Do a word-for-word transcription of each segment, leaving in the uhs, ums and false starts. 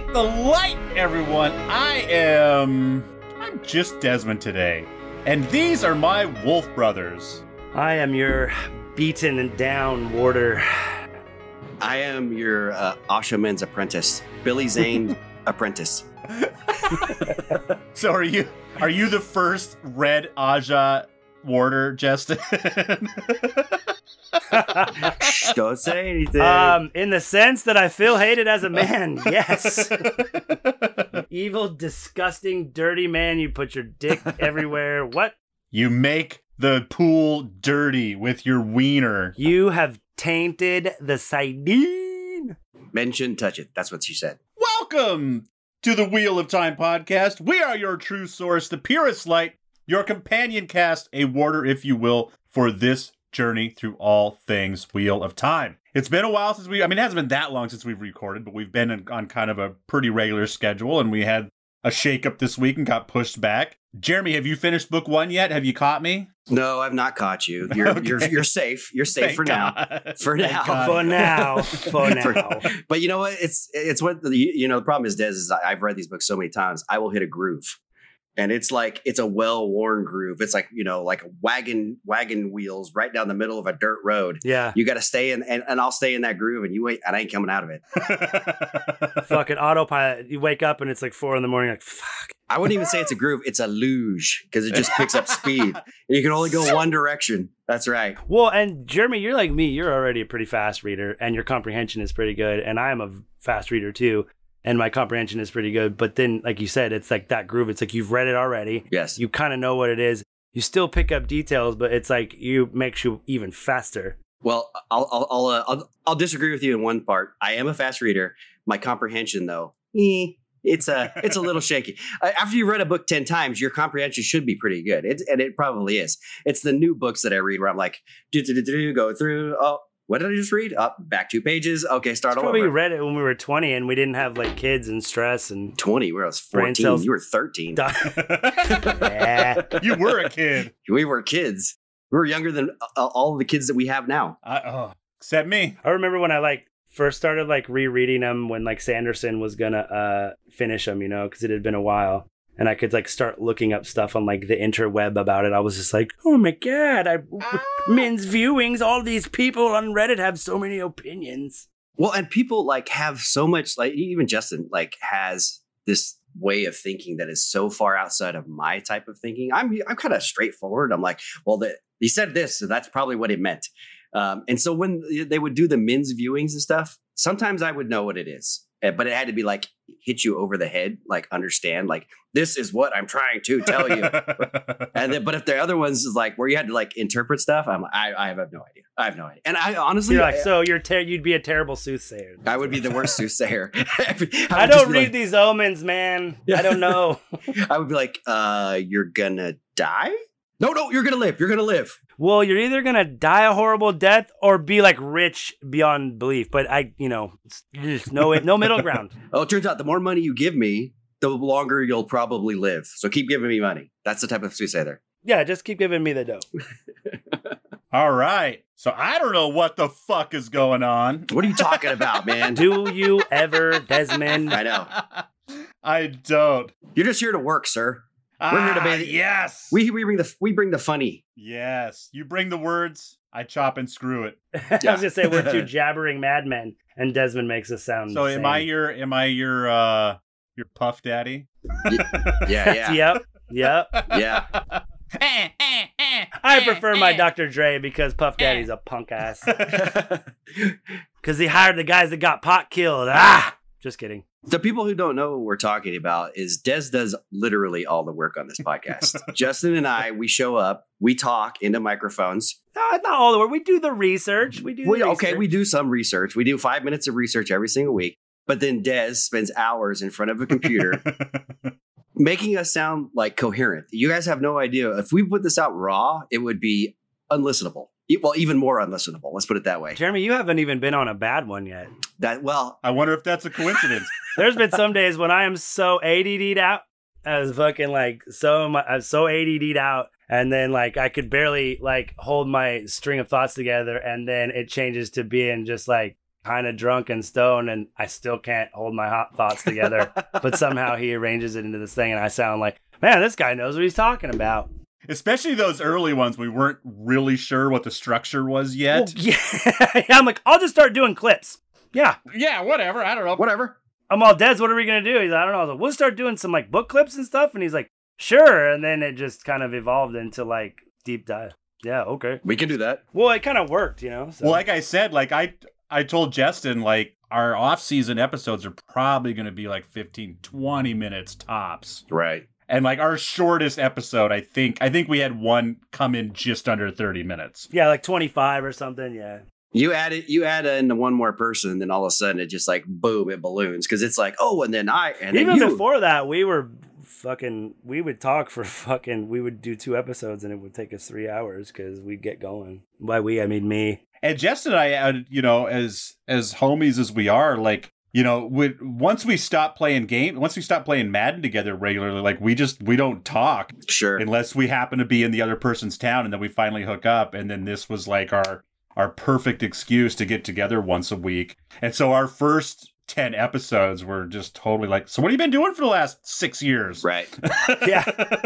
the light, everyone. I am... I'm just Desmond today. And these are my wolf brothers. I am your beaten and down warder. I am your uh, Ashaman's apprentice. Billy Zane apprentice. So are you are you the first red Aja warder, Justin? Shh, don't say anything. Um, in the sense that I feel hated as a man, yes. You evil, disgusting, dirty man, you put your dick everywhere. What? You make the pool dirty with your wiener. You have tainted the sardine. Men shouldn't touch it. That's what she said. Welcome to the Wheel of Time podcast. We are your true source, the purest light, your companion cast, a warder, if you will, for this journey through all things Wheel of Time. It's been a while since we, I mean, it hasn't been that long since we've recorded, but we've been on kind of a pretty regular schedule, and we had a shakeup this week and got pushed back. Jeremy, have you finished book one yet? Have you caught me? No, I've not caught you. You're okay. you're you're safe. You're safe Thank for God. now. For Thank now. God. For now. For now. For- but you know what? It's it's what the, you know. The problem is, Des, is I- I've read these books so many times. I will hit a groove, and it's like it's a well-worn groove. It's like, you know, like wagon wagon wheels right down the middle of a dirt road. Yeah. You got to stay in, and, and I'll stay in that groove, and you wait, and I ain't coming out of it. Fucking autopilot. You wake up and it's like four in the morning, like, fuck. I wouldn't even say it's a groove. It's a luge because it just picks up speed. And you can only go one direction. That's right. Well, and Jeremy, you're like me. You're already a pretty fast reader, and your comprehension is pretty good. And I am a fast reader too, and my comprehension is pretty good. But then, like you said, it's like that groove. It's like you've read it already. Yes. You kind of know what it is. You still pick up details, but it's like you makes you even faster. Well, I'll I'll I'll, uh, I'll I'll disagree with you in one part. I am a fast reader. My comprehension, though, eh, it's a it's a little shaky. Uh, after you read a book ten times, your comprehension should be pretty good, it, and it probably is. It's the new books that I read where I'm like, do do do do, go through. Oh, what did I just read? Up, back two pages. Okay, start It's all probably over. we read it when we were twenty, and we didn't have like kids and stress and twenty. Where I was Brain fourteen. cells. You were thirteen. Yeah. You were a kid. We were kids. We were younger than uh, all of the kids that we have now. I, oh, except me. I remember when I like first started like rereading them when like Sanderson was gonna uh finish them, you know, because it had been a while, and I could like start looking up stuff on like the interweb about it. I was just like, oh my god, I men's viewings. All these people on Reddit have so many opinions. Well, and people like have so much, like even Justin like has this way of thinking that is so far outside of my type of thinking. I'm I'm kind of straightforward. I'm like, well, the, he said this, so that's probably what it meant. Um, and so when they would do the men's viewings and stuff, sometimes I would know what it is, but it had to be like hit you over the head, like understand, like this is what I'm trying to tell you. And then, but if the other ones is like where you had to like interpret stuff, I'm like, I, I have no idea. I have no idea. And I honestly, You're like, I, so you're ter- you'd be a terrible soothsayer. I would be the worst soothsayer. I, I don't read like, these omens, man. I don't know. I would be like, uh, you're gonna die? No, no, you're gonna live. You're gonna live. Well, you're either gonna die a horrible death or be like rich beyond belief. But I, you know, just no, no middle ground. Oh, it turns out the more money you give me, the longer you'll probably live. So keep giving me money. That's the type of soothsayer. Yeah, just keep giving me the dough. All right. So I don't know what the fuck is going on. What are you talking about, man? Do you ever, Desmond? I know. I don't. You're just here to work, sir. We're here to ah, be. Yes. We we bring the we bring the funny. Yes. You bring the words, I chop and screw it. I was gonna say we're two jabbering madmen, and Desmond makes us sound. So insane. am I your am I your uh your puff daddy? Yeah, yeah. Yep. Yep. Yeah. I prefer my Doctor Dre because Puff Daddy's a punk ass. Because he hired the guys that got pot killed. Ah, just kidding. The people who don't know what we're talking about is Des does literally all the work on this podcast. Justin and I, we show up, we talk into microphones. No, it's not all the work. We do the research. We do. The We, research. okay, we do some research. We do five minutes of research every single week. But then Des spends hours in front of a computer making us sound like coherent. You guys have no idea. If we put this out raw, it would be unlistenable. Well, even more unlistenable. Let's put it that way. Jeremy, you haven't even been on a bad one yet. That well, I wonder if that's a coincidence. There's been some days when I am so A D D'd out. I was fucking like so mu- I was so A D D'd out, and then like I could barely like hold my string of thoughts together, and then it changes to being just like kind of drunk and stoned, and I still can't hold my hot thoughts together. But somehow he arranges it into this thing, and I sound like, man, this guy knows what he's talking about. Especially those early ones, we weren't really sure what the structure was yet. Well, yeah. I'm like, I'll just start doing clips. Yeah. Yeah, whatever. I don't know. Whatever. I'm all, Des, what are we going to do? He's like, I don't know. I was like, we'll start doing some like book clips and stuff. And he's like, sure. And then it just kind of evolved into like deep dive. Yeah, okay. We can do that. Well, it kind of worked, you know? So. Well, like I said, like I I told Justin, like our off-season episodes are probably going to be like fifteen, twenty minutes tops. Right. And like our shortest episode, I think I think we had one come in just under thirty minutes. Yeah, like twenty-five or something. Yeah. You add it, you add in one more person, and then all of a sudden it just like boom, it balloons because it's like, oh, and then I and even then you. Before that, we were fucking. We would talk for fucking. We would do two episodes, and it would take us three hours because we'd get going. By we, I mean me. And Justin and I, uh, you know, as as homies as we are, like. You know, we, once we stop playing game, once we stop playing Madden together regularly, like we just we don't talk, sure, unless we happen to be in the other person's town, and then we finally hook up, and then this was like our our perfect excuse to get together once a week. And so our first ten episodes were just totally like, so what have you been doing for the last six years? Right. Yeah.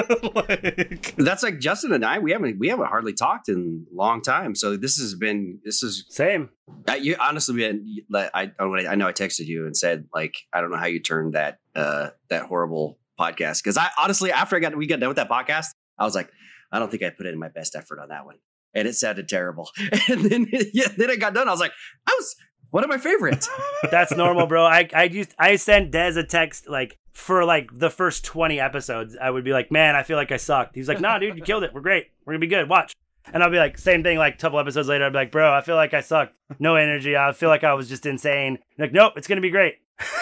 Like, that's like Justin and I. We haven't we haven't hardly talked in a long time. So this has been this is same. Uh, you honestly, been, I I know I texted you and said like I don't know how you turned that uh that horrible podcast because I honestly after I got we got done with that podcast I was like I don't think I put in my best effort on that one and it sounded terrible and then yeah then I got done I was like I was one of my favorites. That's normal, bro. I I used I sent Des a text like for like the first twenty episodes. I would be like, man, I feel like I sucked. He's like, nah, dude, you killed it. We're great. We're gonna be good. Watch. And I'll be like, same thing, like a couple episodes later, I'd be like, bro, I feel like I sucked. No energy. I feel like I was just insane. Like, nope, it's going to be great.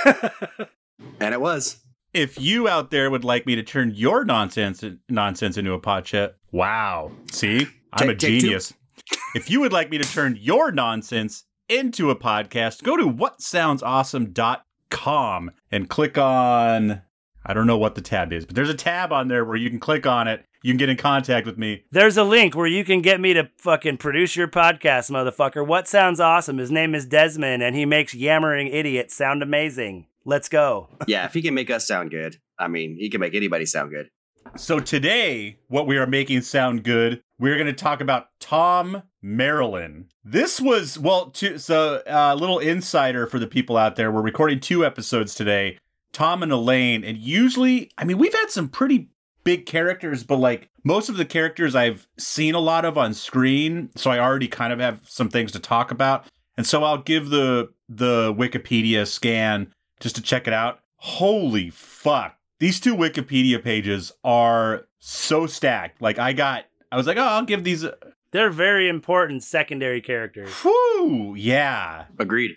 And it was. If you out there would like me to turn your nonsense nonsense into a pod chat, wow. See? I'm take, a genius. If you would like me to turn your nonsense into a podcast, go to what sounds awesome dot com and click on, I don't know what the tab is, but there's a tab on there where you can click on it. You can get in contact with me. There's a link where you can get me to fucking produce your podcast, motherfucker. What sounds awesome? His name is Desmond, and he makes yammering idiots sound amazing. Let's go. Yeah, if he can make us sound good, I mean, he can make anybody sound good. So today, what we are making sound good, we're going to talk about Thom Merrilin. This was, well, to, so a uh, little insider for the people out there. We're recording two episodes today, Tom and Elaine, and usually, I mean, we've had some pretty big characters, but like most of the characters I've seen a lot of on screen, so I already kind of have some things to talk about. And so I'll give the the Wikipedia scan just to check it out. Holy fuck. These two Wikipedia pages are so stacked. Like I got, I was like, oh, I'll give these. They're very important secondary characters. Whew, yeah. Agreed.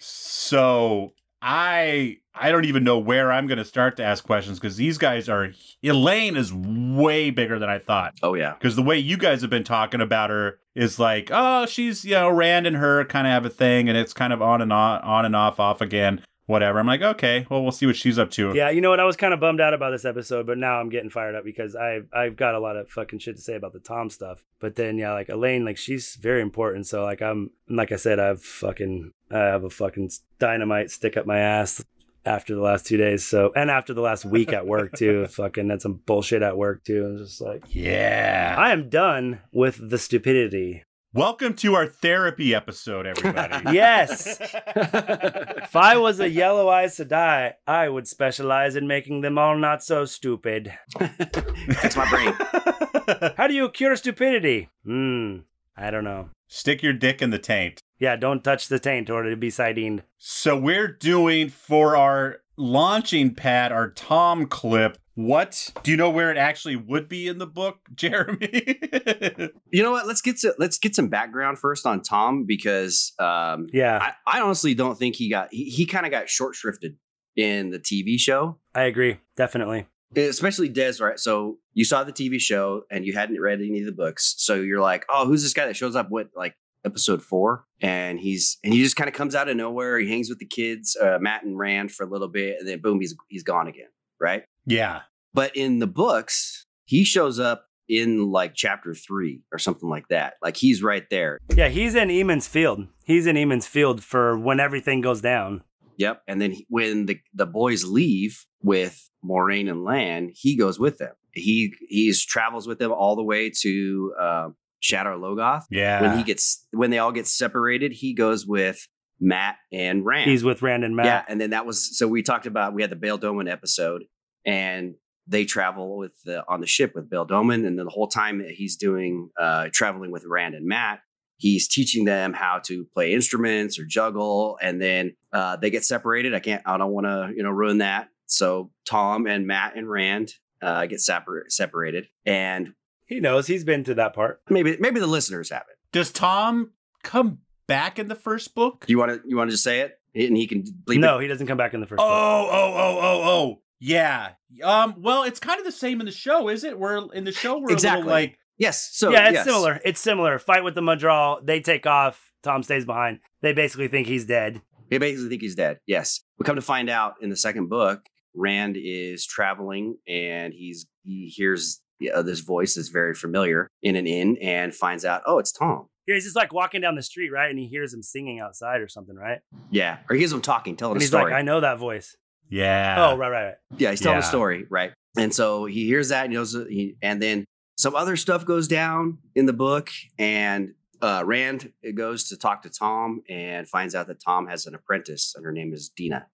So I I don't even know where I'm going to start to ask questions because these guys are, Elaine is way bigger than I thought. Oh, yeah. Because the way you guys have been talking about her is like, oh, she's, you know, Rand and her kind of have a thing and it's kind of on and on, on and off, off again, whatever. I'm like, okay, well, we'll see what she's up to. Yeah, you know what? I was kind of bummed out about this episode, but now I'm getting fired up because I, I've got a lot of fucking shit to say about the Tom stuff. But then, yeah, like Elaine, like she's very important. So like I'm, like I said, I've fucking, I have a fucking dynamite stick up my ass after the last two days. So, and after the last week at work too, fucking had some bullshit at work too. And just like, yeah, I am done with the stupidity. Welcome to our therapy episode, everybody. Yes. If I was a Yellow Eyes Sedai, I would specialize in making them all not so stupid. Fix my brain. How do you cure stupidity? Hmm, I don't know. Stick your dick in the taint. Yeah, don't touch the taint or it'll be sardined. So we're doing for our launching pad, our Tom clip. What? Do you know where it actually would be in the book, Jeremy? You know what? Let's get to, let's get some background first on Tom because um, yeah, I, I honestly don't think he got he, he kind of got short shrifted in the T V show. I agree, definitely. Especially Des, right? So you saw the T V show and you hadn't read any of the books, so you're like, oh, who's this guy that shows up with like episode four? And he's and he just kind of comes out of nowhere. He hangs with the kids, uh, Matt and Rand, for a little bit, and then boom, he's he's gone again, right? Yeah. But in the books, he shows up in like chapter three or something like that. Like he's right there. Yeah, he's in Eamon's Field. He's in Eamon's Field for when everything goes down. Yep. And then he, when the, the boys leave with Moiraine and Lan, he goes with them. He he's travels with them all the way to uh, Shadar Logoth. Yeah. When he gets when they all get separated, he goes with Mat and Rand. He's with Rand and Mat. Yeah, and then that was so we talked about we had the Bail Doman episode, and they travel with the on the ship with Bail Doman, and then the whole time that he's doing uh, traveling with Rand and Mat, he's teaching them how to play instruments or juggle, and then uh, they get separated. I can't, I don't want to, you know, ruin that. So Tom and Mat and Rand uh, get separ- separated, and He knows. He's been to that part. maybe maybe the listeners haven't. Does Tom come back in the first book? Do you want to you want to just say it, and he can bleep No, it? he doesn't come back in the first Oh, book. oh, oh, oh, oh. Yeah. Um. Well, it's kind of the same in the show, is it? We're in the show. We're Exactly. a little like. Yes. So yeah, it's yes. similar. It's similar. Fight with the Madral. They take off. Tom stays behind. They basically think he's dead. They basically think he's dead. Yes. We come to find out in the second book, Rand is traveling and he's he hears uh, this voice that's very familiar in an inn and finds out, oh, it's Tom. Yeah, he's just like walking down the street, right? And he hears him singing outside or something, right? Yeah. Or he hears him talking, telling And a he's story. like, I know that voice. Yeah. Oh, right, right, right. Yeah, he's telling Yeah. a story, right? And so he hears that, and he knows, he, and then some other stuff goes down in the book, and uh, Rand goes to talk to Tom and finds out that Tom has an apprentice, and her name is Dina,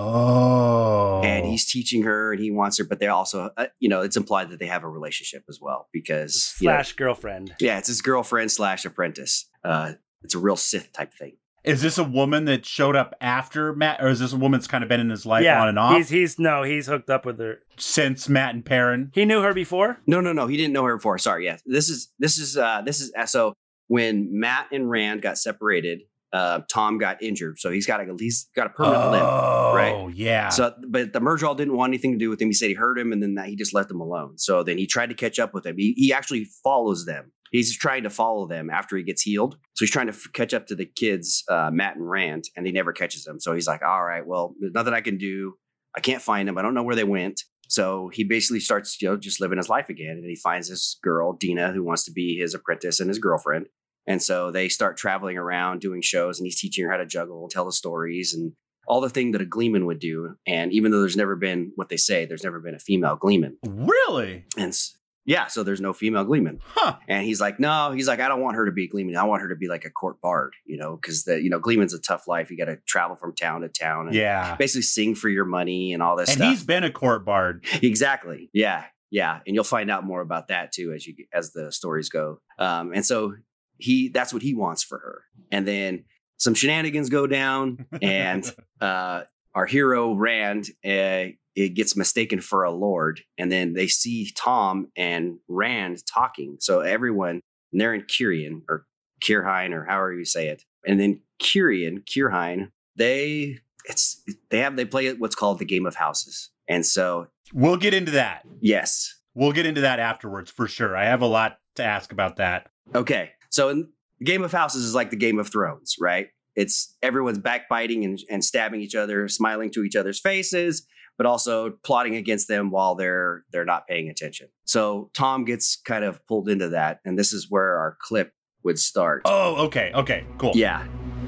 Oh. and he's teaching her, and he wants her, but they also, uh, you know, it's implied that they have a relationship as well because you know, Slash girlfriend. yeah, it's his girlfriend slash apprentice. Uh, it's a real Sith type thing. Is this a woman that showed up after Matt, or is this a woman that's kind of been in his life yeah, on and off he's he's no, he's hooked up with her. since Matt and Perrin? He knew her before. No, no, no. He didn't know her before. Sorry. Yeah. This is, this is, uh, this is, so when Matt and Rand got separated, uh, Tom got injured. So he's got a, he's got a permanent limp. Oh, right? yeah. So, but the Murdrall didn't want anything to do with him. He said he hurt him and then that he just left him alone. So then he tried to catch up with him. He, he actually follows them. He's trying to follow them after he gets healed. So he's trying to f- catch up to the kids, uh, Matt and Rand, and he never catches them. So he's like, all right, well, there's nothing I can do. I can't find them. I don't know where they went. So he basically starts, you know, just living his life again. And he finds this girl, Dina, who wants to be his apprentice and his girlfriend. And so they start traveling around doing shows, and he's teaching her how to juggle and tell the stories and all the thing that a Gleeman would do. And even though there's never been what they say, there's never been a female Gleeman. Really? And s- yeah, so there's no female Gleeman. Huh. And he's like, no, he's like, I don't want her to be a Gleeman. I want her to be like a court bard, you know, because the, you know, Gleeman's a tough life. You got to travel from town to town and Yeah. basically sing for your money and all this And stuff. he's been a court bard. Exactly. Yeah. Yeah. And you'll find out more about that too as you as the stories go. Um, and so he that's what he wants for her. And then some shenanigans go down, and uh, our hero Rand uh, it gets mistaken for a lord, and then they see Tom and Rand talking. So everyone, and they're in Kirian or Kirhine or however you say it, and then Kirian, Kirhine, they it's they have they play what's called the Game of Houses, and so We'll get into that. yes, We'll get into that afterwards for sure. I have a lot to ask about that. okay. So in Game of Houses is like the Game of Thrones, right? It's everyone's backbiting and, and stabbing each other, smiling to each other's faces, but also plotting against them while they're they're not paying attention. So Tom gets kind of pulled into that, and this is where our clip would start. Oh, okay. Okay, cool. Yeah.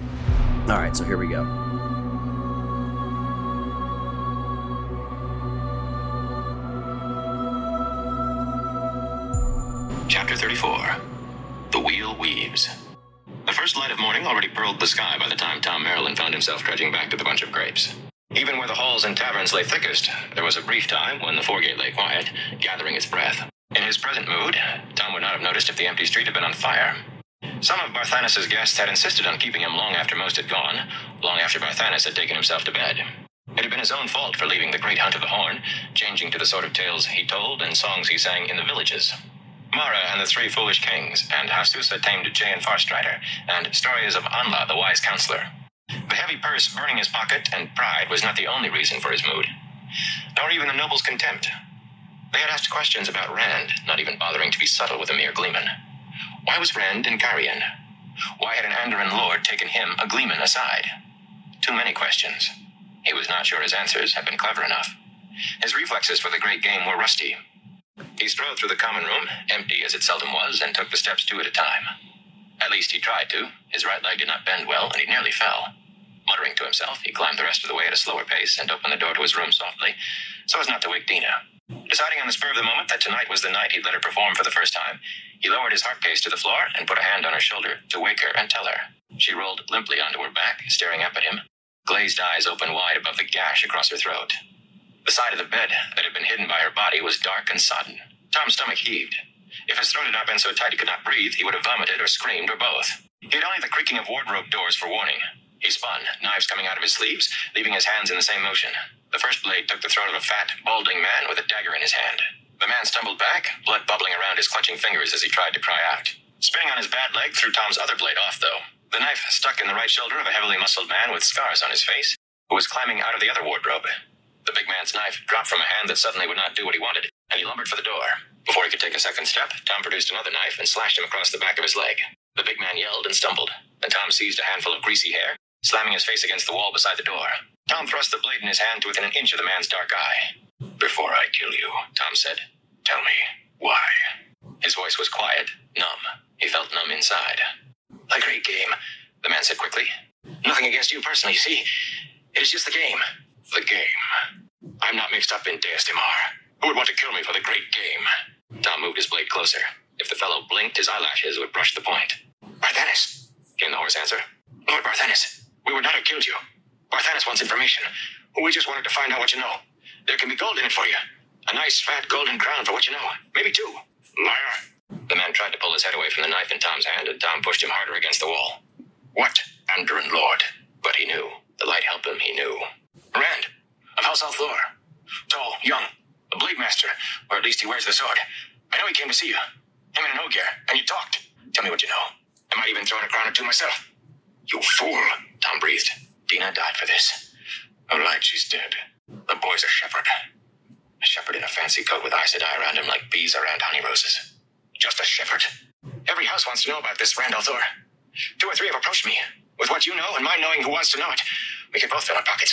All right, so here we go. Chapter thirty-four. The Wheel Weaves. The first light of morning already pearled the sky by the time Tom Maryland found himself trudging back to the bunch of grapes. Even where the halls and taverns lay thickest, there was a brief time when the foregate lay quiet, gathering its breath. In his present mood, Tom would not have noticed if the empty street had been on fire. Some of Barthanas' guests had insisted on keeping him long after most had gone, long after Barthanas had taken himself to bed. It had been his own fault for leaving the great hunt of the Horn, changing to the sort of tales he told and songs he sang in the villages. Mara and the Three Foolish Kings, and Hasusa tamed Jay and Farstrider, and stories of Anla, the wise counselor. The heavy purse burning his pocket and pride was not the only reason for his mood, nor even the noble's contempt. They had asked questions about Rand, not even bothering to be subtle with a mere Gleeman. Why was Rand in Karian? Why had an Andoran lord taken him, a Gleeman, aside? Too many questions. He was not sure his answers had been clever enough. His reflexes for the great game were rusty. He strode through the common room, empty as it seldom was, and took the steps two at a time. At least he tried to. His right leg did not bend well, and he nearly fell. Muttering to himself, he climbed the rest of the way at a slower pace and opened the door to his room softly, so as not to wake Dina. Deciding on the spur of the moment that tonight was the night he'd let her perform for the first time, he lowered his harp case to the floor and put a hand on her shoulder to wake her and tell her. She rolled limply onto her back, staring up at him, glazed eyes open wide above the gash across her throat. The side of the bed that had been hidden by her body was dark and sodden. Tom's stomach heaved. If his throat had not been so tight he could not breathe, he would have vomited or screamed or both. He had only the creaking of wardrobe doors for warning. He spun, knives coming out of his sleeves, leaving his hands in the same motion. The first blade took the throat of a fat, balding man with a dagger in his hand. The man stumbled back, blood bubbling around his clutching fingers as he tried to cry out. Spinning on his bad leg threw Tom's other blade off, though. The knife stuck in the right shoulder of a heavily muscled man with scars on his face, who was climbing out of the other wardrobe. The big man's knife dropped from a hand that suddenly would not do what he wanted, and he lumbered for the door. Before he could take a second step, Tom produced another knife and slashed him across the back of his leg. The big man yelled and stumbled, and Tom seized a handful of greasy hair, slamming his face against the wall beside the door. Tom thrust the blade in his hand to within an inch of the man's dark eye. "Before I kill you," Tom said, "tell me why." His voice was quiet, numb. He felt numb inside. "A great game," the man said quickly. "Nothing against you personally, you see. It is just the game." "The game? I'm not mixed up in Deus Damar. Who would want to kill me for the great game?" Tom moved his blade closer. If the fellow blinked, his eyelashes would brush the point. "Barthanes," came the hoarse answer. "Lord Barthanes, we would not have killed you. Barthanes wants information. We just wanted to find out what you know. There can be gold in it for you. A nice, fat golden crown for what you know. Maybe two." "Liar." The man tried to pull his head away from the knife in Tom's hand, and Tom pushed him harder against the wall. "What, Andron Lord?" But he knew. The light helped him, he knew. "Rand, of House Althor. Tall, young, a blade master, or at least he wears the sword. I know he came to see you. Him and an Ogier, and you talked. Tell me what you know. I might even throw in a crown or two myself." "You fool," Tom breathed. "Dina died for this." "All right, she's dead. The boy's a shepherd. A shepherd in a fancy coat with Aes Sedai around him like bees around honey roses. Just a shepherd. Every house wants to know about this Rand Althor. Two or three have approached me. With what you know and my knowing who wants to know it, we could both fill our pockets.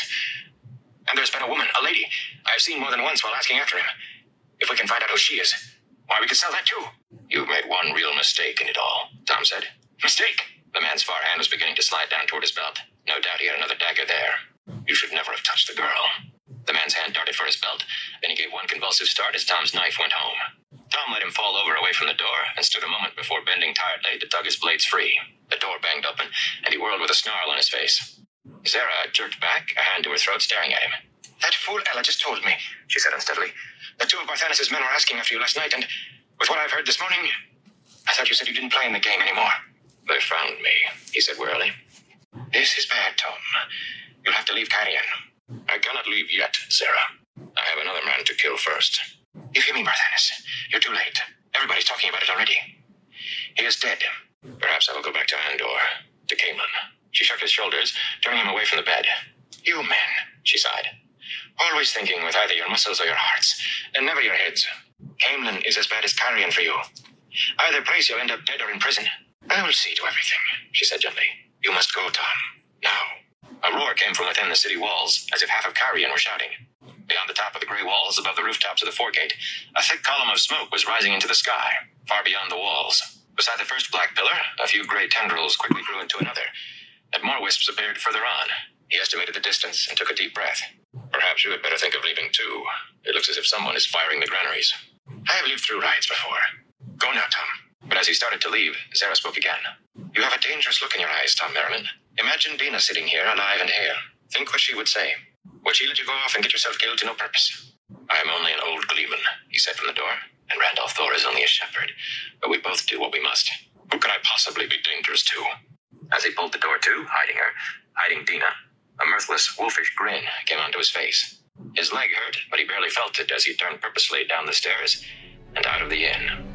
And there's been a woman, a lady, I've seen more than once while asking after him. If we can find out who she is, why, we could sell that too." "You've made one real mistake in it all," Tom said. "Mistake?" The man's far hand was beginning to slide down toward his belt. No doubt he had another dagger there. "You should never have touched the girl." The man's hand darted for his belt. Then he gave one convulsive start as Tom's knife went home. Tom let him fall over away from the door and stood a moment before bending tiredly to tug his blades free. The door banged open, and he whirled with a snarl on his face. Zara jerked back, a hand to her throat, staring at him. "That fool Ella just told me," she said unsteadily, "that two of Barthanes' men were asking after you last night, and with what I've heard this morning, I thought you said you didn't play in the game anymore." "They found me," he said wearily. "This is bad, Tom. You'll have to leave Carrion." "I cannot leave yet, Zara. I have another man to kill first." "You hear me, Barthanes? You're too late. Everybody's talking about it already. He is dead." "Perhaps I will go back to Andor, to Caemlyn." She shook his shoulders, turning him away from the bed. "You men," she sighed. "Always thinking with either your muscles or your hearts, and never your heads. Caemlyn is as bad as Carrion for you. Either place you'll end up dead or in prison. I will see to everything," she said gently. "You must go, Tom. Now." A roar came from within the city walls, as if half of Carrion were shouting. Beyond the top of the gray walls, above the rooftops of the foregate, a thick column of smoke was rising into the sky, far beyond the walls. Beside the first black pillar, a few gray tendrils quickly grew into another, and more wisps appeared further on. He estimated the distance and took a deep breath. "Perhaps you had better think of leaving too. It looks as if someone is firing the granaries." "I have lived through riots before. Go now, Tom." But as he started to leave, Zara spoke again. "You have a dangerous look in your eyes, Tom Merriman. Imagine Dina sitting here, alive and hale. Think what she would say. Would she let you go off and get yourself killed to no purpose?" "I am only an old gleeman," he said from the door, "and Rand Althor is only a shepherd. But we both do what we must. Who could I possibly be dangerous to?" As he pulled the door to, hiding her, hiding Dina, a mirthless, wolfish grin came onto his face. His leg hurt, but he barely felt it as he turned purposefully down the stairs and out of the inn.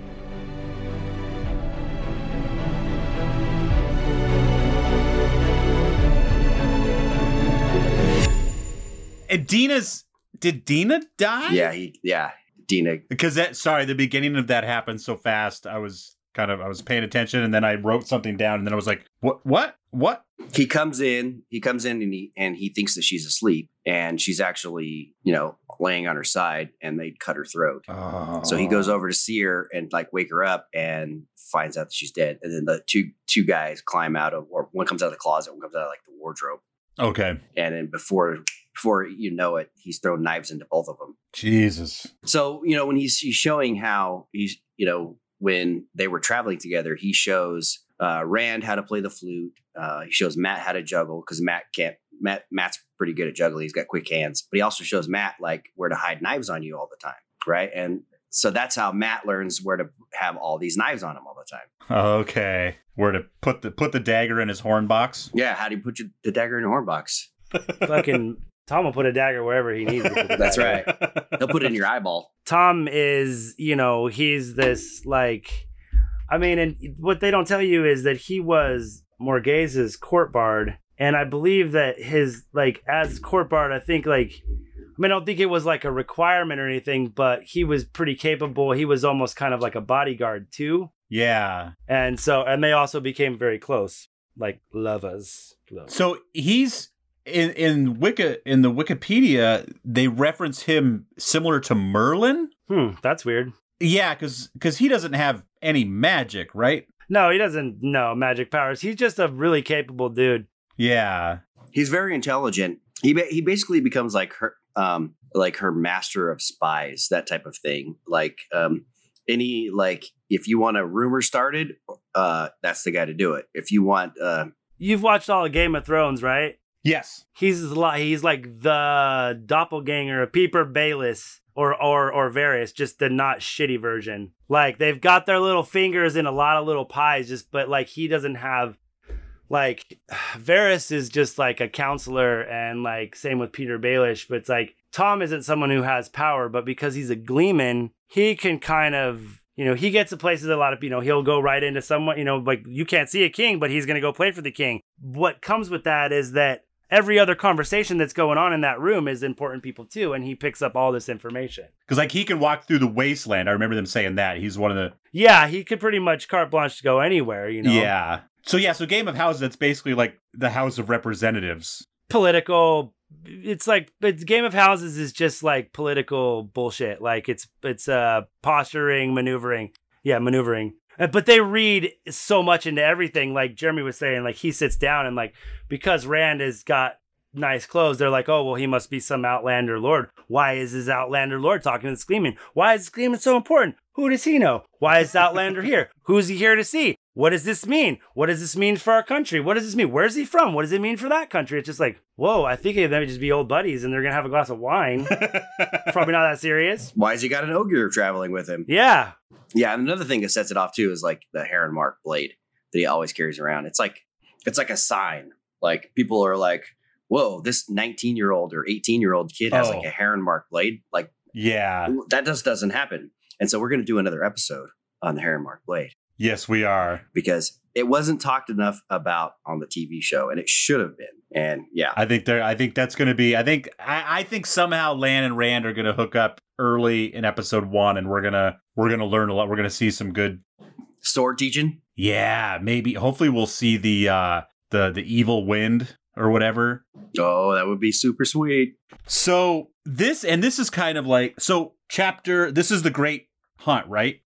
And Dina's, did Dina die? Yeah, he, yeah, Dina. Because that, sorry, the beginning of that happened so fast. I was kind of I was paying attention, and then I wrote something down, and then I was like, what, what, what? He comes in, he comes in and he, and he thinks that she's asleep, and she's actually, you know, laying on her side, and they cut her throat. Oh. So he goes over to see her and like wake her up and finds out that she's dead. And then the two, two guys climb out of, or one comes out of the closet, one comes out of like the wardrobe. Okay. And then before, before you know it, he's thrown knives into both of them. Jesus. So, you know, when he's, he's showing how he's, you know, when they were traveling together, he shows uh, Rand how to play the flute. Uh, he shows Matt how to juggle because Matt can't. Matt Matt's pretty good at juggling. He's got quick hands, but he also shows Matt like where to hide knives on you all the time, right? And so that's how Matt learns where to have all these knives on him all the time. Okay, where to put the put the dagger in his horn box? Yeah, how do you put your, the dagger in your horn box? Fucking Tom will put a dagger wherever he needs to put a That's dagger. right. He'll put it in your eyeball. Tom is, you know, he's this like, I mean, and what they don't tell you is that he was Morghase's court bard. And I believe that his, like, as court bard, I think, like, I mean, I don't think it was like a requirement or anything, but he was pretty capable. He was almost kind of like a bodyguard, too. Yeah. And so, and they also became very close, like lovers. lovers. So he's in in Wiki in the Wikipedia. They reference him similar to Merlin. Hmm, that's weird. Yeah, because because he doesn't have any magic, right? No, he doesn't know magic powers. He's just a really capable dude. Yeah. He's very intelligent. He ba- he basically becomes like her, um, like her master of spies, that type of thing. Like, um, any like, if you want a rumor started, uh, that's the guy to do it. If you want, uh, You've watched all of Game of Thrones, right? Yes. He's li- he's like the doppelganger of Peter Baelish or or or Varys, just the not shitty version. Like they've got their little fingers in a lot of little pies, just but like he doesn't have. Like, Varys is just like a counselor, and like same with Peter Baelish, but it's like Tom isn't someone who has power, but because he's a gleeman, he can kind of, you know, he gets to places a lot of, you know, he'll go right into someone, you know, like you can't see a king, but he's going to go play for the king. What comes with that is that every other conversation that's going on in that room is important people too, and he picks up all this information. Because like he can walk through the wasteland. I remember them saying that. He's one of the... Yeah, he could pretty much carte blanche to go anywhere, you know? Yeah. So yeah, so Game of Houses, that's basically like the House of Representatives. Political, it's like, but Game of Houses is just like political bullshit. Like it's, it's uh posturing, maneuvering. Yeah, maneuvering. Uh, But they read so much into everything. Like Jeremy was saying, like he sits down and like, because Rand has got nice clothes, they're like, oh, well, he must be some Outlander lord. Why is this Outlander lord talking to Screaming? Why is Screaming so important? Who does he know? Why is Outlander here? Who's he here to see? What does this mean? What does this mean for our country? What does this mean? Where's he from? What does it mean for that country? It's just like, whoa, I think they would just be old buddies and they're going to have a glass of wine. Probably not that serious. why has he got an ogre traveling with him? Yeah. Yeah, and another thing that sets it off too is like the Heron Mark blade that he always carries around. It's like it's like a sign. Like people are like, whoa, this nineteen year old or eighteen year old kid has Oh. like a Heron Mark blade. Like Yeah. that just doesn't happen. And so we're going to do another episode on the Heron Mark blade Yes, we are. because it wasn't talked enough about on the T V show, and it should have been. And yeah, I think there. I think that's going to be. I think. I, I think somehow Lan and Rand are going to hook up early in episode one, and we're gonna we're gonna learn a lot. We're gonna see some good. sword teaching. Yeah, maybe. Hopefully, we'll see the uh, the the evil wind or whatever. Oh, that would be super sweet. So this and this is kind of like so chapter. This is the Great Hunt, right?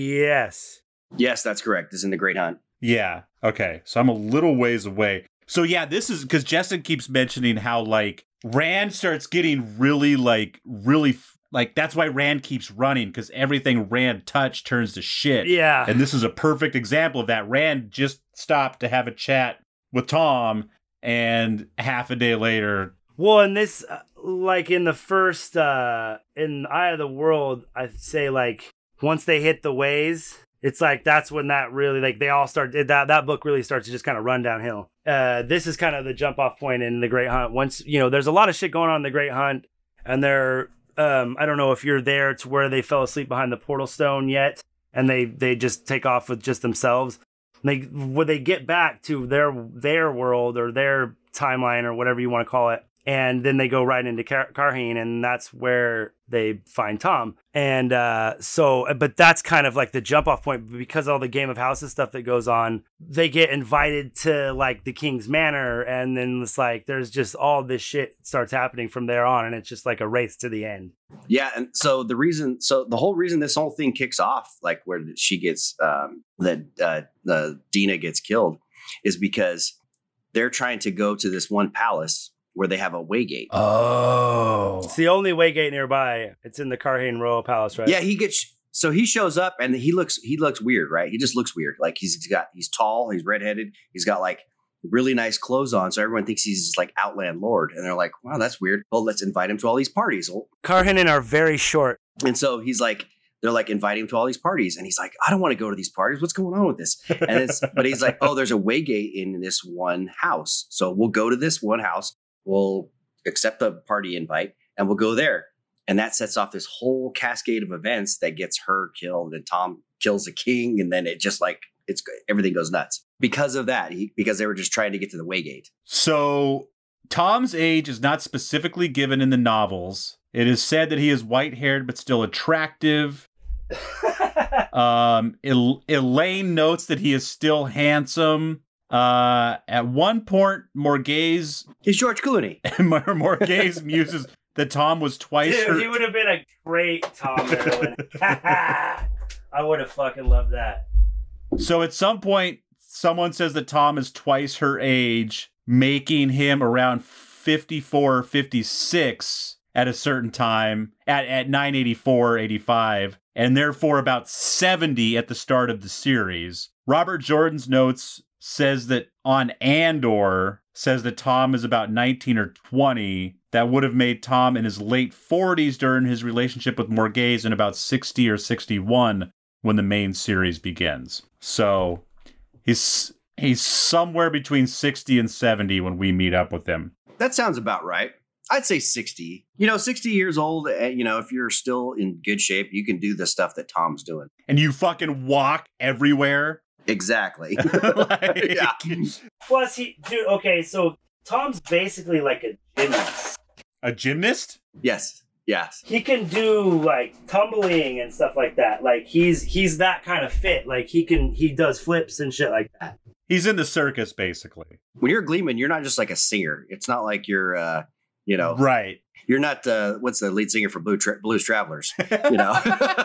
Yes. Yes, that's correct. This is in the Great Hunt. Yeah. Okay. So I'm a little ways away. So yeah, this is because Justin keeps mentioning how like Rand starts getting really like really like that's why Rand keeps running because everything Rand touched turns to shit. Yeah. And this is a perfect example of that. Rand just stopped to have a chat with Tom, and half a day later. Well, in this, uh, like in the first, uh, in Eye of the World, I'd say like once they hit the ways, it's like that's when that really like they all start that that book really starts to just kind of run downhill. Uh, this is kind of the jump off point in the Great Hunt. Once you know, there's a lot of shit going on in the Great Hunt, and they're um, I don't know if you're there to where they fell asleep behind the portal stone yet, and they they just take off with just themselves. And they when they get back to their their world or their timeline or whatever you want to call it, And then they go right into Car- Karheen, and that's where they find Tom. And uh, so, but that's kind of like the jump off point because all the Game of Houses stuff that goes on. They get invited to like the King's Manor, and then it's like there's just all this shit starts happening from there on, and it's just like a race to the end. Yeah, and so the reason, so the whole reason this whole thing kicks off, like where she gets um, that uh, the Dina gets killed, is because they're trying to go to this one palace where they have a waygate. Oh. It's the only waygate nearby. It's in the Karheen Royal Palace, right? Yeah, he gets so he shows up and he looks he looks weird, right? He just looks weird. Like he's got he's tall, he's redheaded, he's got like really nice clothes on, so everyone thinks he's like Outland Lord, and they're like, "Wow, that's weird." Well, let's invite him to all these parties. Well, Karhinen are very short, and so he's like, they're like inviting him to all these parties, and he's like, "I don't want to go to these parties. What's going on with this?" And it's but he's like, "Oh, there's a waygate in this one house, so we'll go to this one house. We'll accept the party invite, and we'll go there." And that sets off this whole cascade of events that gets her killed, and Tom kills the king, and then it just like it's everything goes nuts because of that. He, because they were just trying to get to the waygate. So Tom's age is not specifically given in the novels. It is said that he is white-haired but still attractive. um, El- Elaine notes that he is still handsome. Uh, at one point, Morgaze He's George Clooney. Morgaze muses that Tom was twice dude. her. He would have been a great Tom Merlin. I would have fucking loved that. So at some point, someone says that Tom is twice her age, making him around fifty-four or fifty-six at a certain time, at, at nine eighty-four, eighty-five, and therefore about seventy at the start of the series. Robert Jordan's notes says that on Andor, says that Tom is about nineteen or twenty. That would have made Tom in his late forties during his relationship with Morgaze and about sixty or sixty-one when the main series begins. So he's he's somewhere between sixty and seventy when we meet up with him. That sounds about right. I'd say sixty. You know, sixty years old, uh, you know, if you're still in good shape, you can do the stuff that Tom's doing. And you fucking walk everywhere. Exactly. Like, yeah. Plus, he, dude, okay, so Tom's basically like a gymnast. A gymnast? Yes. Yes. He can do like tumbling and stuff like that. Like he's he's that kind of fit. Like he can he does flips and shit like that. He's in the circus, basically. When you're a Gleeman, you're not just like a singer. It's not like you're, uh, you know, Right. You're not, uh, what's the lead singer for Blue Tra- Blues Travelers? You know,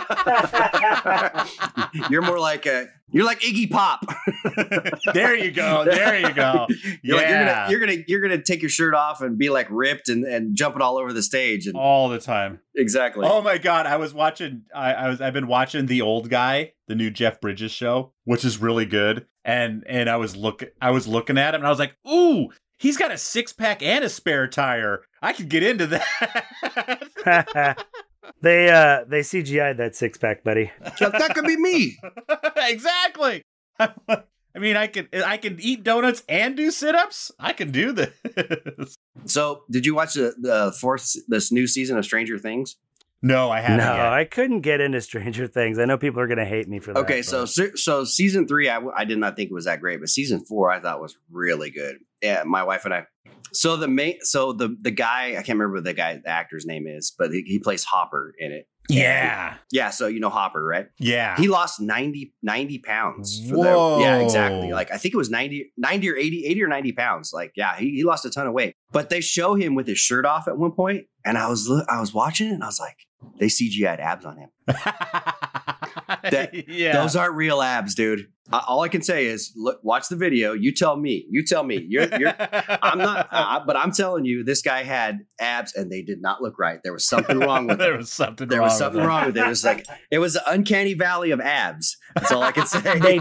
you're more like a, you're like Iggy Pop. There you go. There you go. You're, Yeah. like, you're gonna, you're gonna, you're gonna take your shirt off and be like ripped and, and jumping all over the stage. And All the time. exactly. Oh my God. I was watching, I, I was, I've been watching The Old Guy, the new Jeff Bridges show, which is really good. And, and I was look, I was looking at him and I was like, ooh, he's got a six pack and a spare tire. I could get into that. they uh they C G I'd that six pack, buddy. That could be me. Exactly. I mean, I can, I can eat donuts and do sit-ups. I can do this. So, did you watch the, the fourth, this new season of Stranger Things? No, I haven't No, yet. I couldn't get into Stranger Things. I know people are gonna hate me for that. Okay, so but- so so season three, I, I did not think it was that great, but season four I thought was really good. Yeah, my wife and I. So the main, so the the guy, I can't remember what the guy, the actor's name is, but he, he plays Hopper in it. Yeah. Yeah, so you know Hopper, right? Yeah. He lost ninety, ninety pounds. For Whoa. the, yeah, exactly. Like I think it was ninety, ninety or eighty, eighty or ninety pounds. Like yeah, he, he lost a ton of weight. But they show him with his shirt off at one point, and I was I was watching it, and I was like, they C G I'd abs on him. That, yeah. Those aren't real abs, dude. Uh, all I can say is, look, watch the video. You tell me. You tell me. You're, you're, I'm not, uh, but I'm telling you, this guy had abs, and they did not look right. There was something wrong with there it. was something There wrong was something with wrong with it. It was like it was the uncanny valley of abs. That's all I can say. they,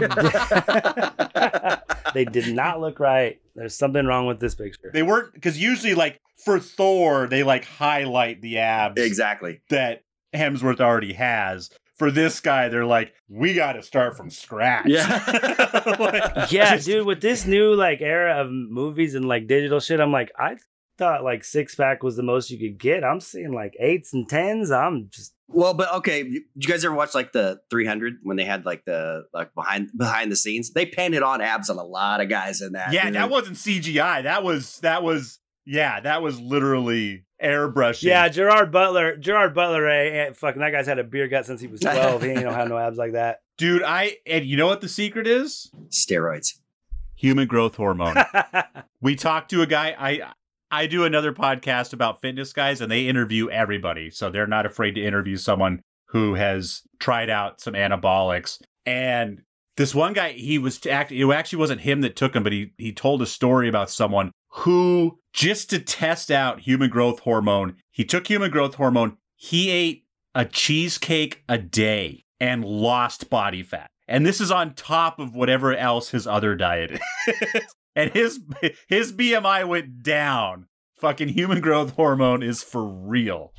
they did not look right. There's something wrong with this picture. They weren't, because usually, like, for Thor, they, like, highlight the abs Exactly. that Hemsworth already has. For this guy, they're like, we got to start from scratch. Yeah. Like, Yeah, just- dude, with this new like era of movies and like digital shit, I'm like, I thought like six pack was the most you could get. I'm seeing like eights and tens. I'm just Well, but okay. Did you guys ever watch like the three hundred when they had like the like behind behind the scenes? They painted on abs on a lot of guys in that. Yeah, dude. that wasn't C G I. That was, that was, Yeah, that was literally airbrushing. Yeah, Gerard Butler. Gerard Butler, eh, eh, fucking that guy's had a beer gut since he was twelve. He ain't don't have no abs like that. Dude, I and you know what the secret is? Steroids. Human growth hormone. We talked to a guy. I I do another podcast about fitness guys, and they interview everybody, so they're not afraid to interview someone who has tried out some anabolics. And this one guy, he was act. It actually wasn't him that took him, but he he told a story about someone who, just to test out human growth hormone, he took human growth hormone. He ate a cheesecake a day and lost body fat. And this is on top of whatever else his other diet is. And his his B M I went down. Fucking human growth hormone is for real.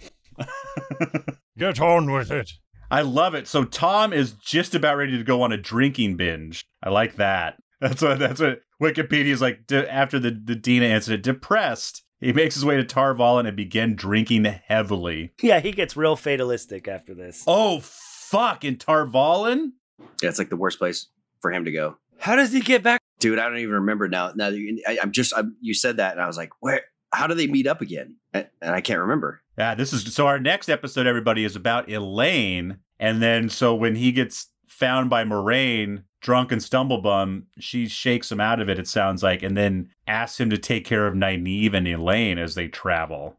Get on with it. I love it. So Tom is just about ready to go on a drinking binge. I like that. That's what that's what Wikipedia is like. De- after the, the Dina incident, depressed. He makes his way to Tar Valon and began drinking heavily. Yeah, he gets real fatalistic after this. Oh, fuck. In Tar Valon? Yeah, it's like the worst place for him to go. How does he get back? Dude, I don't even remember now. Now that you, I, I'm just, I'm, you said that, and I was like, where? How do they meet up again? And, and I can't remember. Yeah, this is so. Our next episode, everybody, is about Elaine, and then so when he gets found by Moraine, drunk and stumblebum, she shakes him out of it. It sounds like, and then asks him to take care of Nynaeve and Elaine as they travel.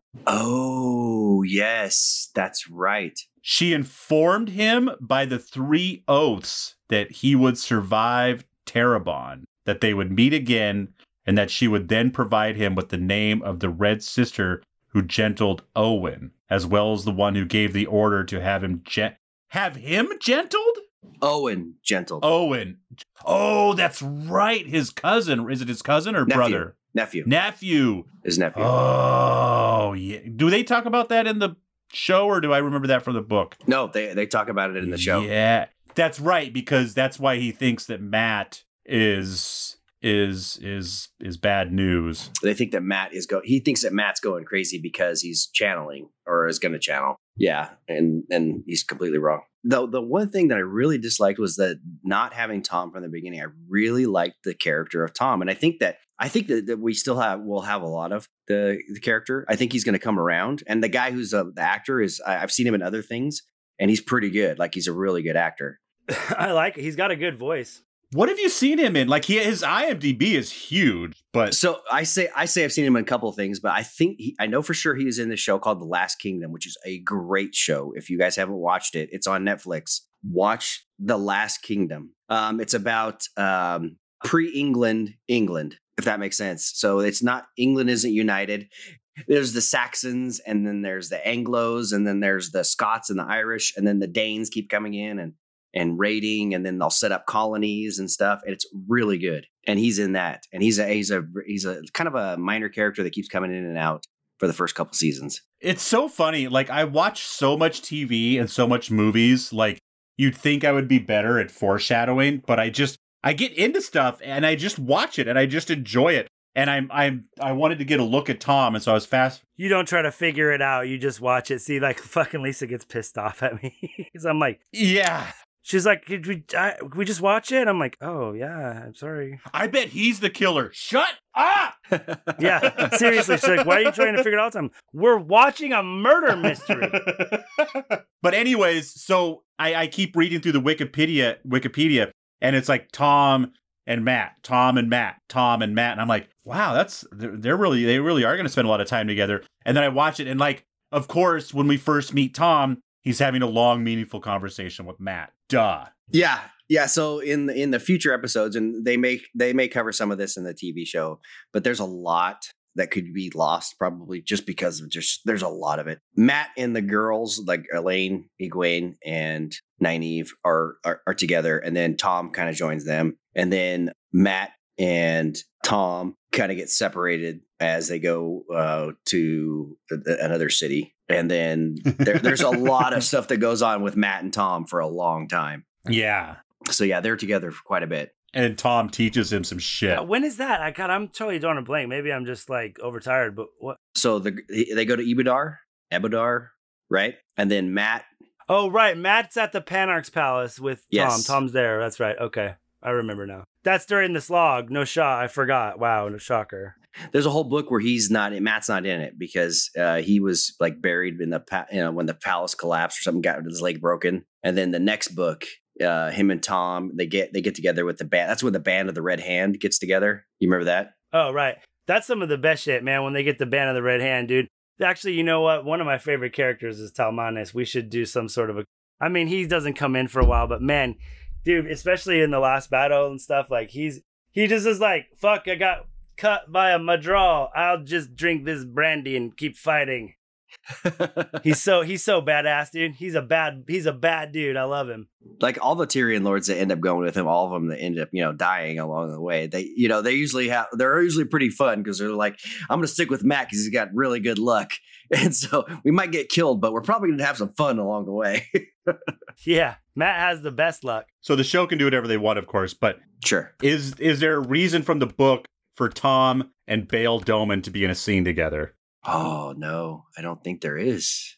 Oh, yes, that's right. She informed him by the three oaths that he would survive Terabon, that they would meet again, and that she would then provide him with the name of the Red Sister who gentled Owen, as well as the one who gave the order to have him gen- have him gentled? Owen gentled. Owen. Oh, that's right. His cousin. Is it his cousin or Nephew. brother? Nephew. Nephew. His nephew. Oh, yeah. Do they talk about that in the show, or do I remember that from the book? No, they they talk about it in the show. Yeah, that's right, because that's why he thinks that Matt is is is is bad news. They think that Matt is go. He thinks that Matt's going crazy because he's channeling or is going to channel. Yeah, and and he's completely wrong. Though the one thing that I really disliked was that not having Tom from the beginning. I really liked the character of Tom, and I think that I think that, that we still have will have a lot of the the character. I think he's going to come around, and the guy who's uh, the actor is I, I've seen him in other things, and he's pretty good. Like he's a really good actor. I like it. He's got a good voice. What have you seen him in? Like he, his I M D B is huge, but So I say I say I've seen him in a couple of things, but I think he, I know for sure he was in this show called The Last Kingdom, which is a great show. If you guys haven't watched it, it's on Netflix. Watch The Last Kingdom. Um, it's about um, pre-England England, if that makes sense. So it's not England isn't united. There's the Saxons, and then there's the Anglos, and then there's the Scots and the Irish, and then the Danes keep coming in and and raiding, and then they'll set up colonies and stuff. And it's really good. And he's in that. And he's a he's a he's a kind of a minor character that keeps coming in and out for the first couple seasons. it's so funny. Like I watch so much T V and so much movies. Like you'd think I would be better at foreshadowing, but I just I get into stuff and I just watch it and I just enjoy it. And I'm I'm I wanted to get a look at Tom, and so I was fast. You don't try to figure it out. You just watch it. See, like fucking Lisa gets pissed off at me because I'm like, Yeah. she's like, "Did we I, can we just watch it?" I'm like, oh yeah, I'm sorry. I bet he's the killer. Shut up! Yeah, seriously. She's like, why are you trying to figure it out? All the time? We're watching a murder mystery. But anyways, so I, I keep reading through the Wikipedia Wikipedia, and it's like Tom and Matt, Tom and Matt, Tom and Matt, and I'm like, wow, that's they're, they're really they really are going to spend a lot of time together. And then I watch it, and like, of course, when we first meet Tom, he's having a long, meaningful conversation with Matt. Duh. Yeah. Yeah. So in the, in the future episodes, and they may they may cover some of this in the T V show, but there's a lot that could be lost probably just because of just there's a lot of it. Matt and the girls like Elaine, Egwene, and Nynaeve are, are are together, and then Tom kind of joins them, and then Matt and Tom kind of get separated as they go uh, to another city. And then there, there's a lot of stuff that goes on with Matt and Tom for a long time. Yeah. So yeah, they're together for quite a bit. And Tom teaches him some shit. Uh, when is that? I God, I'm totally drawing a blank. Maybe I'm just like overtired. But what? So the they go to Ebudar, Ebudar, right? And then Matt. Oh, right. Matt's at the Panarch's palace with Yes. Tom. Tom's there. That's right. Okay. I remember now. That's during the slog. No shot. I forgot. Wow, no shocker. There's a whole book where he's not, Matt's not in it because uh, he was like buried in the, pa- you know, when the palace collapsed or something, got his leg broken. And then the next book, uh, him and Tom, they get they get together with the band. That's when the band of the Red Hand gets together. You remember that? Oh, right. That's some of the best shit, man, when they get the band of the Red Hand, dude. Actually, you know what? One of my favorite characters is Talmanes. We should do some sort of a... I mean, he doesn't come in for a while, but man, dude, especially in the last battle and stuff, like, he's... He just is like, fuck, I got cut by a Madral. I'll just drink this brandy and keep fighting. he's so he's so badass, dude. He's a bad he's a bad dude. I love him. Like all the Tyrion lords that end up going with him, all of them that end up, you know, dying along the way. They, you know, they usually have they're usually pretty fun because they're like, I'm going to stick with Matt because he's got really good luck, and so we might get killed, but we're probably going to have some fun along the way. Yeah, Matt has the best luck. So the show can do whatever they want, of course, but sure. Is is there a reason from the book for Tom and Bail Doman to be in a scene together? Oh, no, I don't think there is.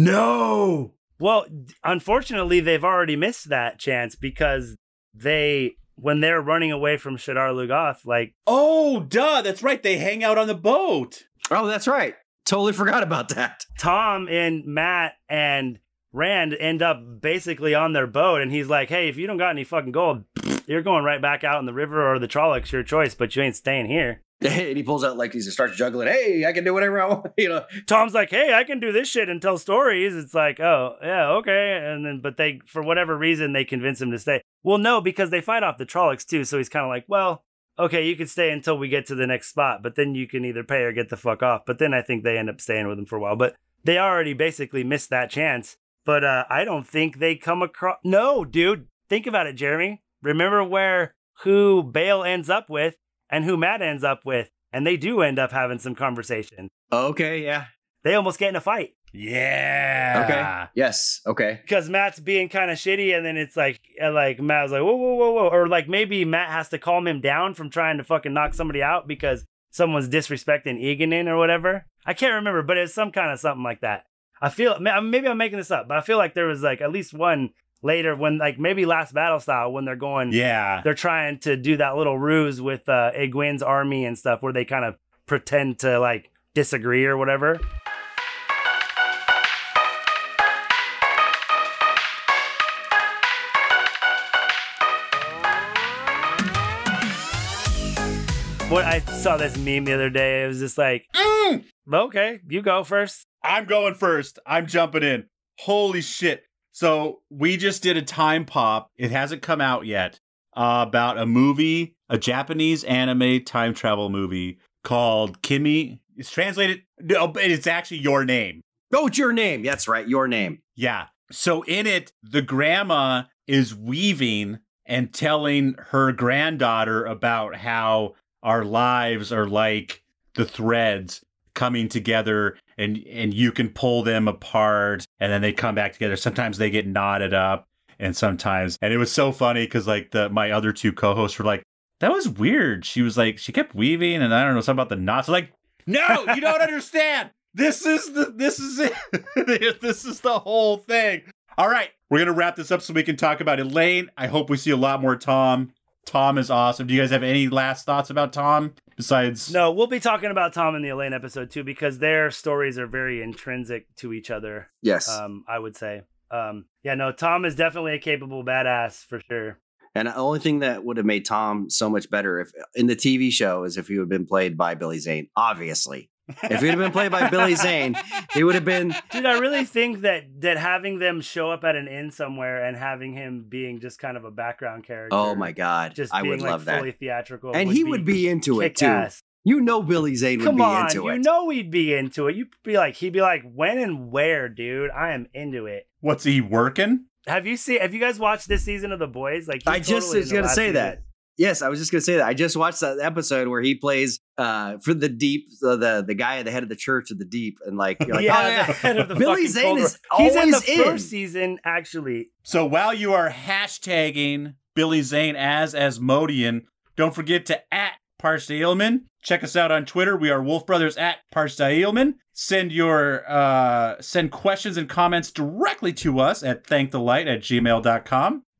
No. Well, unfortunately, they've already missed that chance because they, when they're running away from Shadar Lugoth, like... Oh, duh, that's right. They hang out on the boat. Oh, that's right. Totally forgot about that. Tom and Matt and Rand end up basically on their boat, and he's like, hey, if you don't got any fucking gold, you're going right back out in the river or the Trollocs, your choice, but you ain't staying here. And he pulls out like he starts juggling. Hey, I can do whatever I want. You know, Tom's like, hey, I can do this shit and tell stories. It's like, oh, yeah, okay. And then, but they, for whatever reason, they convince him to stay. Well, no, because they fight off the Trollocs too. So he's kind of like, well, okay, you can stay until we get to the next spot, but then you can either pay or get the fuck off. But then I think they end up staying with him for a while. But they already basically missed that chance. But uh, I don't think they come across. No, dude, think about it, Jeremy. Remember where who Bail ends up with and who Matt ends up with. And they do end up having some conversation. Okay, yeah. They almost get in a fight. Yeah. Okay. Yes. Okay. Because Matt's being kind of shitty, and then it's like, like Matt's like, whoa, whoa, whoa, whoa. Or like maybe Matt has to calm him down from trying to fucking knock somebody out because someone's disrespecting Egonin or whatever. I can't remember, but it's some kind of something like that. I feel, maybe I'm making this up, but I feel like there was like at least one later when like maybe last battle style when they're going, yeah, they're trying to do that little ruse with uh, Egwene's army and stuff where they kind of pretend to like disagree or whatever. What I saw this meme the other day, it was just like, mm, okay, you go first. I'm going first. I'm jumping in. Holy shit. So we just did a time pop. It hasn't come out yet uh, about a movie, a Japanese anime time travel movie called Kimi. It's translated. No, but it's actually Your Name. Oh, it's Your Name. That's right. Your Name. Yeah. So in it, the grandma is weaving and telling her granddaughter about how our lives are like the threads coming together, and and you can pull them apart and then they come back together. Sometimes they get knotted up and sometimes, and it was so funny because like the my other two co-hosts were like, that was weird. She was like, she kept weaving and I don't know, something about the knots. I'm like, no, you don't understand. This is the, this is it. This is the whole thing. All right. We're going to wrap this up so we can talk about Elaine. I hope we see a lot more Tom. Tom is awesome. Do you guys have any last thoughts about Tom besides? No, we'll be talking about Tom in the Elaine episode too, because their stories are very intrinsic to each other. Yes. Um, I would say. Um, yeah, no, Tom is definitely a capable badass for sure. And the only thing that would have made Tom so much better if in the T V show is if he would have been played by Billy Zane, obviously. If he would have been played by Billy Zane, he would have been. Dude, I really think that that having them show up at an inn somewhere and having him being just kind of a background character. Oh my God. Just I being would like love that. fully theatrical. And would he be would be into it too. kick-ass. You know Billy Zane would Come be on, into you it. know he'd be into it. You'd be like, he'd be like, when and where, dude? I am into it. What's he working? Have you seen? Have you guys watched this season of The Boys? Like, I just totally was going to say season. that. Yes, I was just going to say that. I just watched that episode where he plays uh, for the Deep, uh, the the guy at the head of the Church of the Deep, and like, you're like yeah, oh, yeah. the head of the Billy fucking Zane Cold is War. He's in the always in. first season, actually. So while you are hashtagging Billy Zane as Asmodean, don't forget to at Parstailman. Check us out on Twitter. We are Wolf Brothers at Parstailman. Send your uh, send questions and comments directly to us at thankthelite at gmail dot com.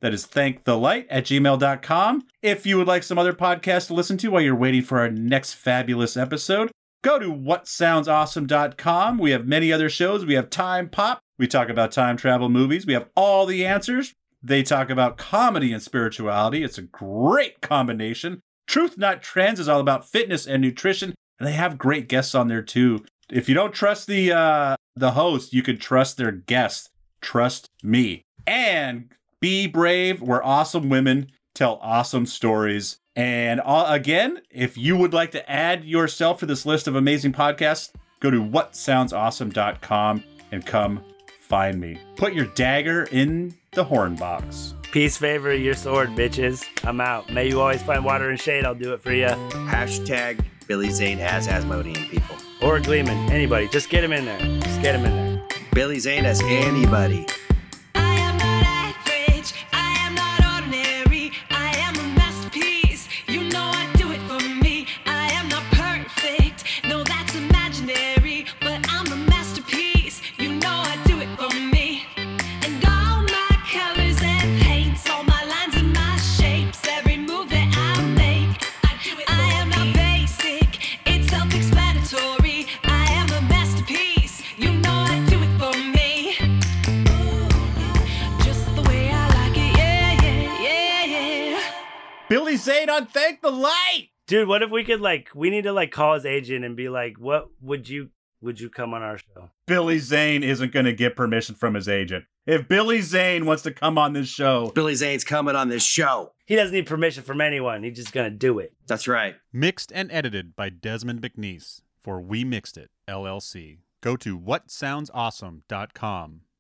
That is thankthe.light at gmail dot com. If you would like some other podcasts to listen to while you're waiting for our next fabulous episode, go to what sounds awesome dot com. We have many other shows. We have Time Pop. We talk about time travel movies. We have All the Answers. They talk about comedy and spirituality. It's a great combination. Truth Not Trends is all about fitness and nutrition, and they have great guests on there too. If you don't trust the uh, the host, you can trust their guest. Trust me. And Be Brave, where awesome women tell awesome stories. And uh, again, if you would like to add yourself to this list of amazing podcasts, go to what sounds awesome dot com and come find me. Put your dagger in the horn box. Peace, favor, your sword, bitches. I'm out. May you always find water and shade. I'll do it for you. Hashtag Billy Zane as Asmodean people. Or Gleeman. Anybody. Just get him in there. Just get him in there. Billy Zane as anybody. I am not average. I am not ordinary. I am a masterpiece. You know I do it for me. I am not perfect. No, that's imaginary. But I'm a masterpiece. You know I do it for me. And all my colors and paints, all my lines and my shapes, every move that I make, I do it. I am not basic. It's self-explanatory. I am a masterpiece. You know I do it for me. Ooh, just the way I like it. Yeah, yeah, yeah, yeah. Billy Zane on Thank the Light! Dude, what if we could, like, we need to, like, call his agent and be like, what would you, would you come on our show? Billy Zane isn't going to get permission from his agent. If Billy Zane wants to come on this show, Billy Zane's coming on this show. He doesn't need permission from anyone. He's just gonna do it. That's right. Mixed and edited by Desmond McNeese for We Mixed It, L L C. Go to what sounds awesome dot com.